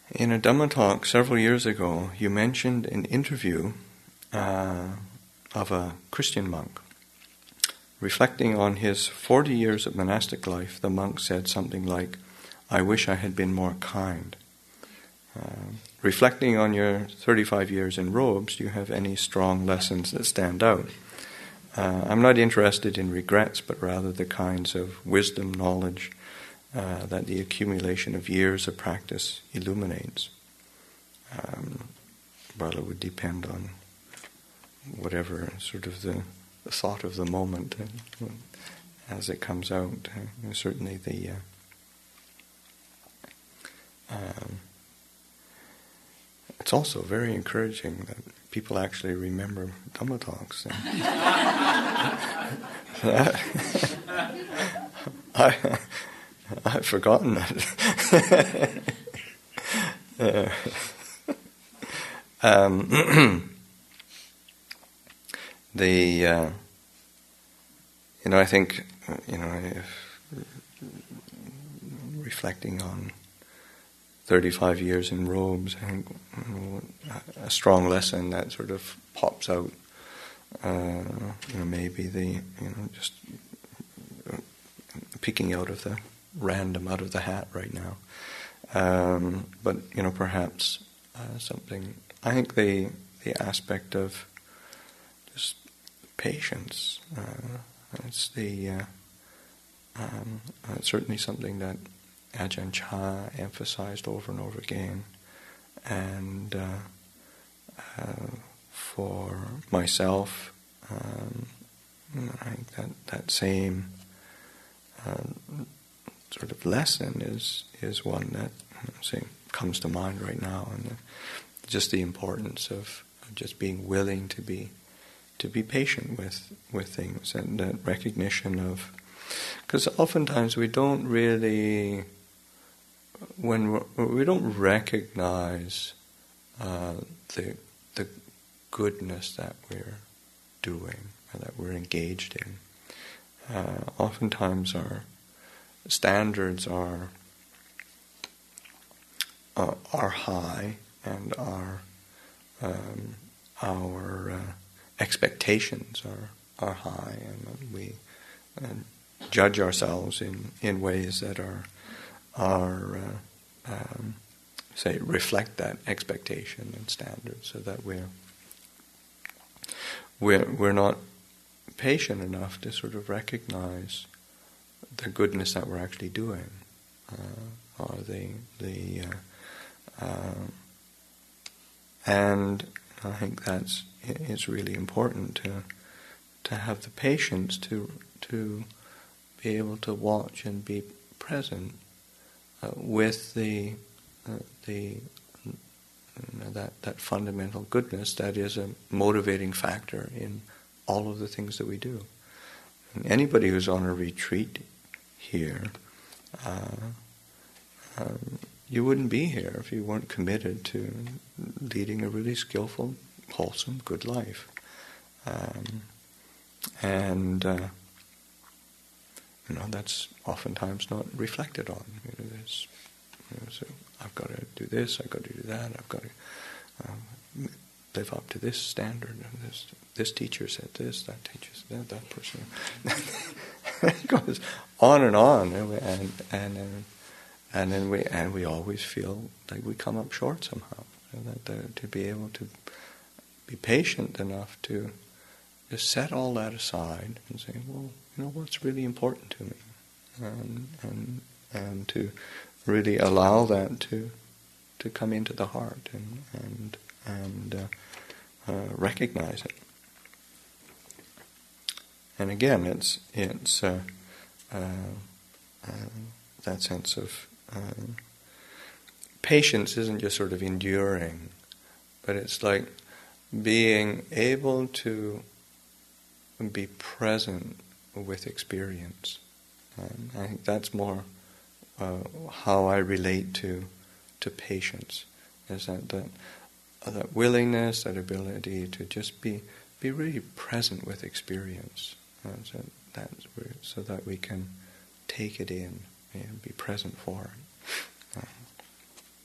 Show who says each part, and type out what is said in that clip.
Speaker 1: In a Dhamma talk several years ago, you mentioned an interview of a Christian monk. Reflecting on his 40 years of monastic life, the monk said something like, "I wish I had been more kind." Reflecting on your 35 years in robes, do you have any strong lessons that stand out? I'm not interested in regrets, but rather the kinds of wisdom, knowledge, that the accumulation of years of practice illuminates. Well, it would depend on whatever sort of the thought of the moment as it comes out. Certainly it's also very encouraging that people actually remember Dhamma talks. I've forgotten that. I think, reflecting on 35 years in robes, I think a strong lesson that sort of pops out, maybe just picking out of the random out of the hat right now. But perhaps something. I think the aspect of just patience. It's certainly something that Ajahn Chah emphasized over and over again, and for myself, I think that same sort of lesson is one that comes to mind right now, and just the importance of just being willing to be patient with things, and that recognition of, because oftentimes we don't really, when we don't recognize the goodness that we're doing and that we're engaged in. Oftentimes our standards are high, and our expectations are high, and we judge ourselves in ways that are reflect that expectation and standard, so that we're not patient enough to sort of recognize the goodness that we're actually doing, and I think it's really important to have the patience to be able to watch and be present with that fundamental goodness that is a motivating factor in all of the things that we do. And anybody who's on a retreat here, you wouldn't be here if you weren't committed to leading a really skillful, wholesome, good life. That's oftentimes not reflected on. So I've got to do this, I've got to do that, I've got to live up to this standard. And this teacher said this, that teacher said that person. It goes on, and then we always feel like we come up short somehow. To be able to be patient enough to just set all that aside and say, well, what's really important to me, and to really allow that to come into the heart and recognize it. And again, it's that sense of patience isn't just sort of enduring, but it's like being able to be present with experience. I think that's more how I relate to patience, is that willingness, that ability to just be really present with experience, so that we can take it in and be present for it.